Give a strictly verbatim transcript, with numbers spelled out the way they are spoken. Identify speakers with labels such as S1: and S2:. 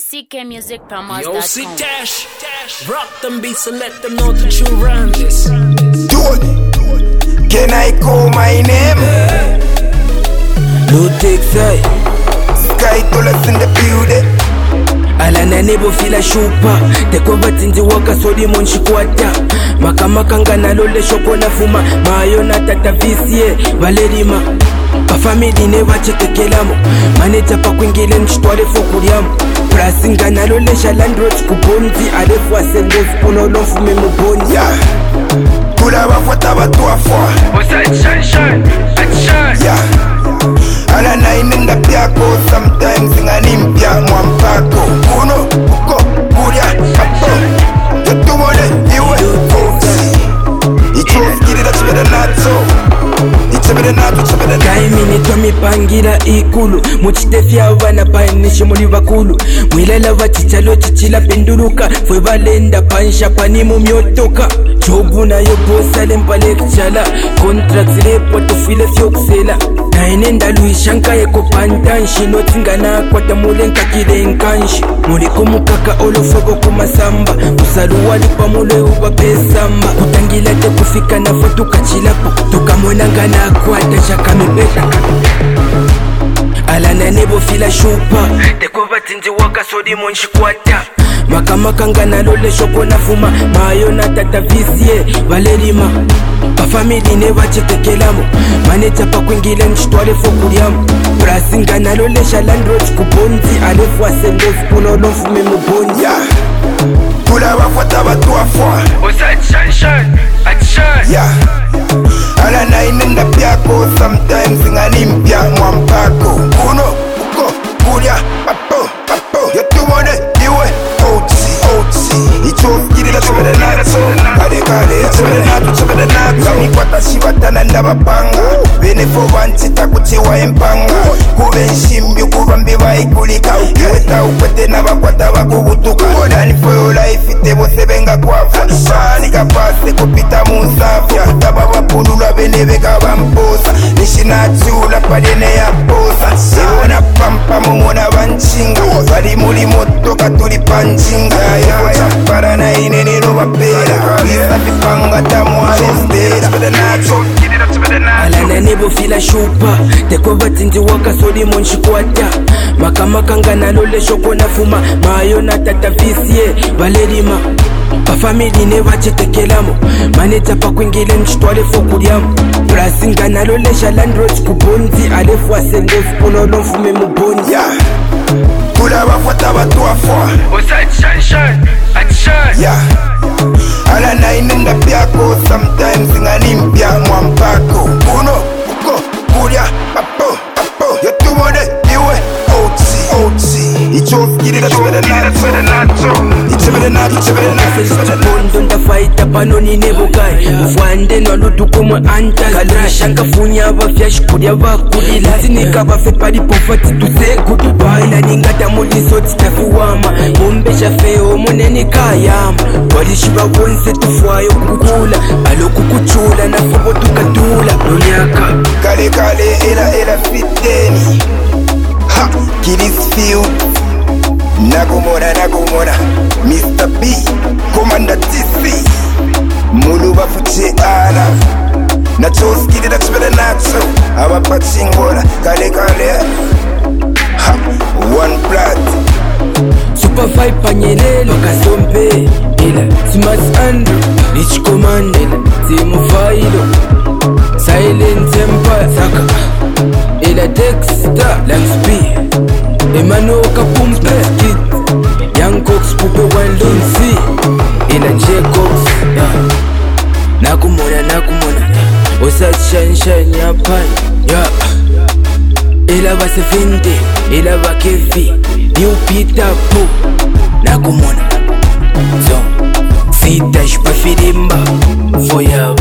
S1: C K Music Promos
S2: Yo,
S1: dot
S2: C
S1: com.
S2: Dash, rock them beats and let them know that you run this.
S3: Dude, can I call my name?
S4: No take side.
S3: Sky dollars in the building.
S4: Alana nebo fila shupa teko batinzi waka sodi monshi kwata makamaka ngana lole shoko na fuma mayo na tata visie valerima bafamili ne bachetekelamo maneta pa kwingile nchitwale fokuliamo prasi ngana lole shalandrots kubonzi alefu asengozi pono lofume mubonzi
S3: Yeah, kula bafata batu afwa.
S4: What's that sunshine? That shine.
S3: Yeah, alana inenda pyako sometimes ngalimpya mwampako. Kuno, uko, kulia, apo. Yotumone, iwe, kosi. Ichofikiri that you better not so. Ichebede nato, ichebede nato.
S4: Kaimini twamipangira ikulu muchitefya vana painishe muli vakulu mwilala vachichalo chichila penduluka fwe valenda pansha pani mumyotoka jobu nayo bosa lempale kichala contracts lepo tufile fyokusela naenenda luishanka yeko pantanshi notingana kwata mule nkakile nkanshi muliko mukaka olofogo kumasamba usaluwali pamule uba pesamba kutangila te kufika nafo tukachilapo tukamwenangana kwata shakamibeta alana nebo fila shupa teko batinzi waka sodi monshi kwata makamaka ngana lole shoko na fuma mayo na tata visie valerima bafamili ne bachetekelamo maneta pa kwingile nchitwale fokuliamo prasi ngana lole shalandrots kubonzi alefu asengozi puno lofume mubonzi
S3: Yeah, kula bafata batu afwa.
S4: What's that sunshine? That shine.
S3: Yeah, alana inenda pyako sometimes ngalimpya mwampako. Kuno, uko, kulia, apo, apo. Yotumone, iwe, kosi, kosi. Ichofikiri that you better not so. Kale kale, ichebede nato, ichebede nato. Zanikwata shibatana ndabapanga. Benefo banchita kutiwa empanga. Kube nshimbi kubambi vaikulika. Iweta ukwete nabakwata bakubutuka. Dani for your life ite bose benga kwafa. Shani kapase kupita musafya. Taba wapulula bene beka bamposa. Nishina chula padene ya posa. Siwana pampa mumona banchinga. Bali muli moto katuli panchinga. Ya ya para na ine nino wapera. Isa vipanga tamu alestera.
S4: alana nebo fila shupa teko batinzi waka sodi monshi kwata makamaka ngana lole shoko na fuma mayo na tata visie valerima bafamili ne bachetekelamo maneta pa kwingile nchitwale fokuliamo prasi ngana lole shalandrots kubonzi alefu asengozi pono lofume mubonzi
S3: Yeah, kula bafata batu afwa.
S4: What's that sunshine? That shine.
S3: Yeah, alana inenda pyako sometimes ngalimpya mwampako. Kuno, uko, kulia, apo, apo. Yotumone, iwe, kosi, kosi. Ichofikiri that you better not so. Ichebede nato, ichebede nato.
S4: bondo ndafaita pano ninebukai mfwande nwalutukumwe antakalrisha ngafunya bafyashi kulya bakulila sinika bafe palipofati tuse kudubai naningata muliso titafiwama mumbesha feo muneni kayama walishi babonse tufwayo kukula alokukuchula nafobo tukatula nonyaka
S3: Kale kale era era fiteni. Ha, Kilisfield. Nagumona nagumona. Mister B, Commander T C. Mulu bafuche ana. Na choskidi that you better not so. Aba pachingora. Kale kale. Ha, one blood.
S4: Super vibe panyelelo kasompe ila smart andrew rich commandela zimufailo silent temper saka ila dexter langsp emmanuel kapumpe kid young cox pupe wandonsi ila jacobs yeah. nakumona nakumona osashanshine yapai yeah. ila basevinte ila bakevi new peter po nakumona so sitash pafilimba forever